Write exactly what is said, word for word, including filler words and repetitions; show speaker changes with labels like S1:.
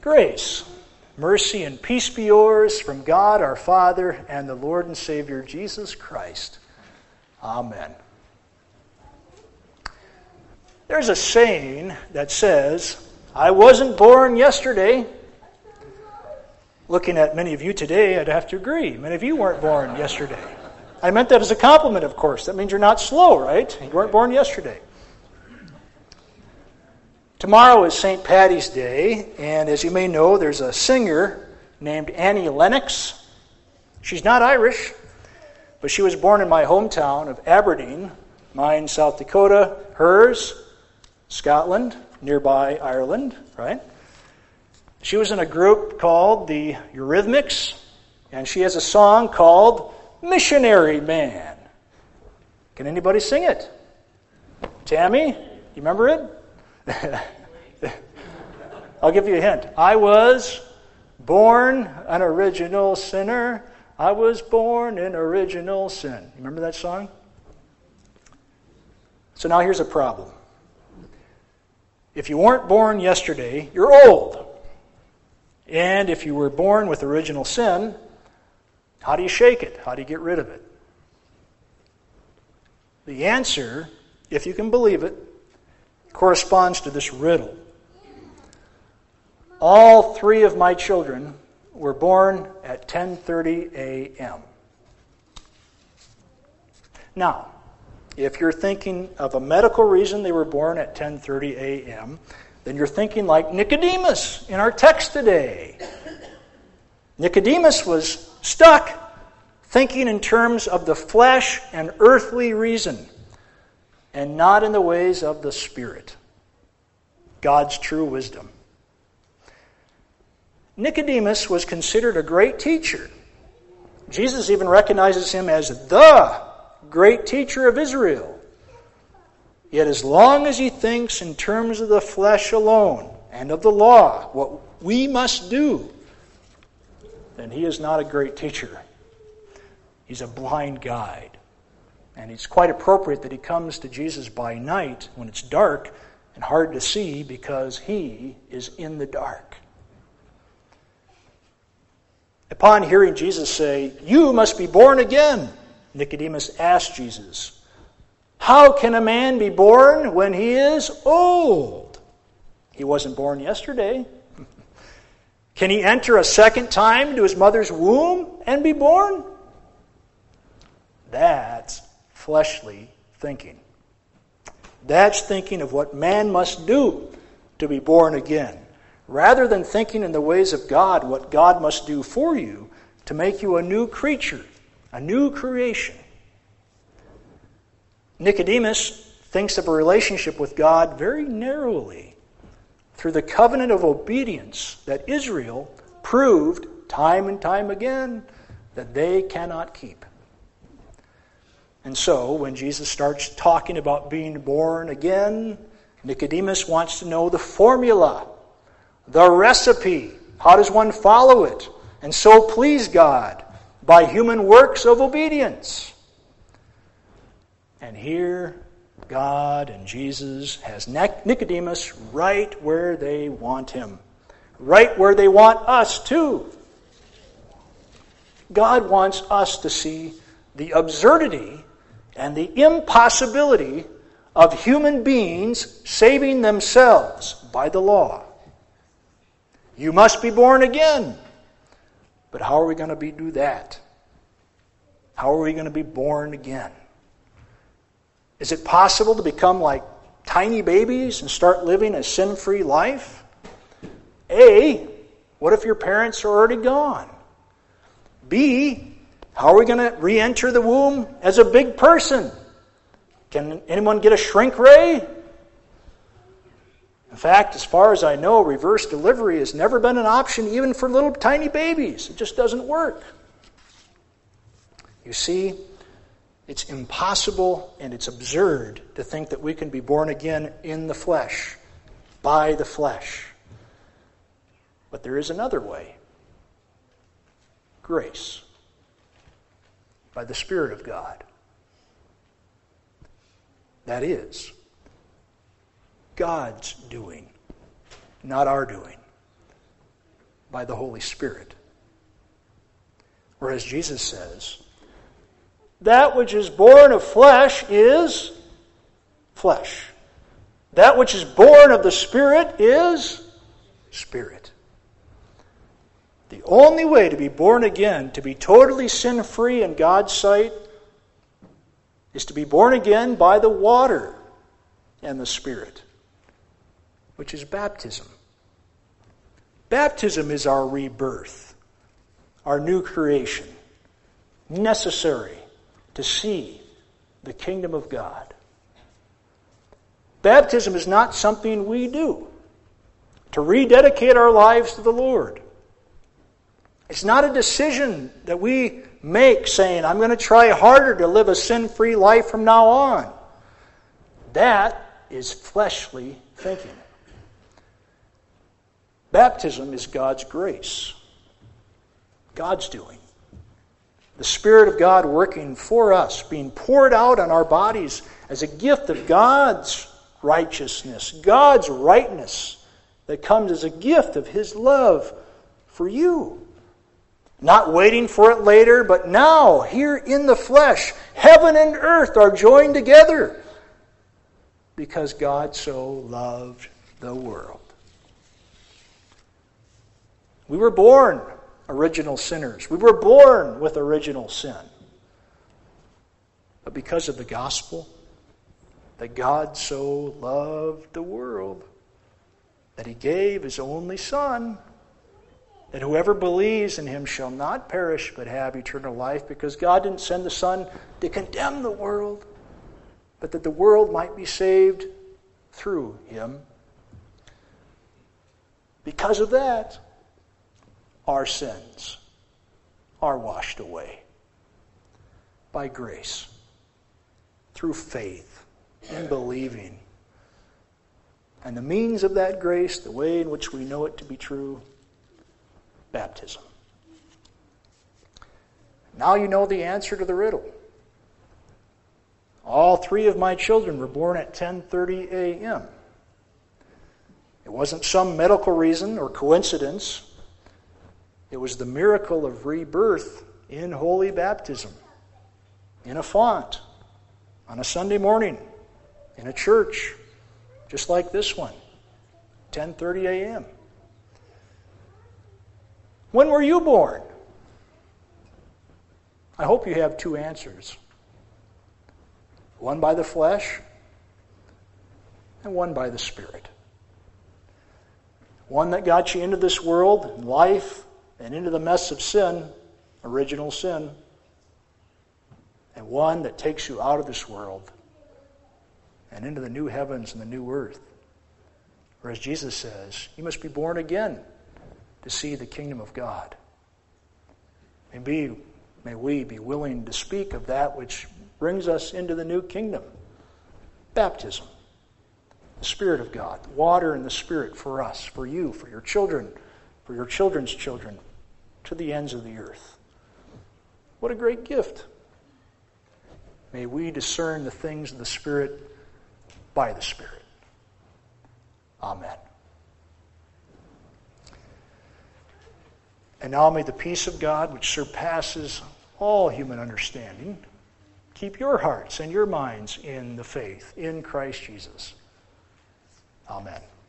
S1: Grace, mercy, and peace be yours from God our Father and the Lord and Savior Jesus Christ. Amen. There's a saying that says, I wasn't born yesterday. Looking at many of you today, I'd have to agree. Many of you weren't born yesterday. I meant that as a compliment, of course. That means you're not slow, right? You weren't born yesterday. Tomorrow is Saint Patty's Day, and as you may know, there's a singer named Annie Lennox. She's not Irish, but she was born in my hometown of Aberdeen, mine South Dakota, hers Scotland, nearby Ireland, right? She was in a group called the Eurythmics, and she has a song called Missionary Man. Can anybody sing it? Tammy, you remember it? I'll give you a hint. I was born an original sinner. I was born in original sin. You remember that song? So now here's a problem. If you weren't born yesterday, you're old. And if you were born with original sin, how do you shake it? How do you get rid of it? The answer, if you can believe it, corresponds to this riddle. All three of my children were born at ten thirty a.m. Now, if you're thinking of a medical reason they were born at ten thirty a.m., then you're thinking like Nicodemus in our text today. Nicodemus was stuck thinking in terms of the flesh and earthly reason, and not in the ways of the Spirit, God's true wisdom. Nicodemus was considered a great teacher. Jesus even recognizes him as the great teacher of Israel. Yet as long as he thinks in terms of the flesh alone and of the law, what we must do, then he is not a great teacher. He's a blind guide. And it's quite appropriate that he comes to Jesus by night when it's dark and hard to see because he is in the dark. Upon hearing Jesus say, "You must be born again," Nicodemus asked Jesus, "How can a man be born when he is old? He wasn't born yesterday. Can he enter a second time into his mother's womb and be born?" That's fleshly thinking. That's thinking of what man must do to be born again, rather than thinking in the ways of God, what God must do for you to make you a new creature, a new creation. Nicodemus thinks of a relationship with God very narrowly through the covenant of obedience that Israel proved time and time again that they cannot keep. And so, when Jesus starts talking about being born again, Nicodemus wants to know the formula, the recipe. How does one follow it and so please God? By human works of obedience. And here, God and Jesus has Nicodemus right where they want him. Right where they want us too. God wants us to see the absurdity and the impossibility of human beings saving themselves by the law. You must be born again. But how are we going to be, do that? How are we going to be born again? Is it possible to become like tiny babies and start living a sin-free life? A, what if your parents are already gone? B, how are we going to re-enter the womb as a big person? Can anyone get a shrink ray? In fact, as far as I know, reverse delivery has never been an option even for little tiny babies. It just doesn't work. You see, it's impossible and it's absurd to think that we can be born again in the flesh, by the flesh. But there is another way. Grace. By the Spirit of God. That is God's doing, not our doing. by the Holy Spirit. Whereas Jesus says, that which is born of flesh is flesh. That which is born of the Spirit is spirit. The only way to be born again, to be totally sin-free in God's sight, is to be born again by the water and the Spirit, which is baptism. Baptism is our rebirth, our new creation, necessary to see the kingdom of God. Baptism is not something we do to rededicate our lives to the Lord. It's not a decision that we make saying, I'm going to try harder to live a sin-free life from now on. That is fleshly thinking. Baptism is God's grace. God's doing. The Spirit of God working for us, being poured out on our bodies as a gift of God's righteousness, God's rightness that comes as a gift of His love for you. Not waiting for it later, but now, here in the flesh, heaven and earth are joined together because God so loved the world. We were born original sinners. We were born with original sin. But because of the gospel, that God so loved the world, that He gave His only Son, that whoever believes in Him shall not perish but have eternal life, because God didn't send the Son to condemn the world, but that the world might be saved through Him. Because of that, our sins are washed away by grace, through faith and believing. And the means of that grace, the way in which we know it to be true, baptism. Now you know the answer to the riddle. All three of my children were born at ten thirty a.m. It wasn't some medical reason or coincidence. It was the miracle of rebirth in holy baptism, in a font, on a Sunday morning, in a church, just like this one, ten thirty a.m. When were you born? I hope you have two answers. One by the flesh and one by the Spirit. One that got you into this world and life and into the mess of sin, original sin, and one that takes you out of this world and into the new heavens and the new earth. Whereas Jesus says, you must be born again to see the kingdom of God. May we, may we be willing to speak of that which brings us into the new kingdom. Baptism. The Spirit of God. Water and the Spirit for us, for you, for your children, for your children's children, to the ends of the earth. What a great gift. May we discern the things of the Spirit by the Spirit. Amen. And now may the peace of God, which surpasses all human understanding, keep your hearts and your minds in the faith in Christ Jesus. Amen.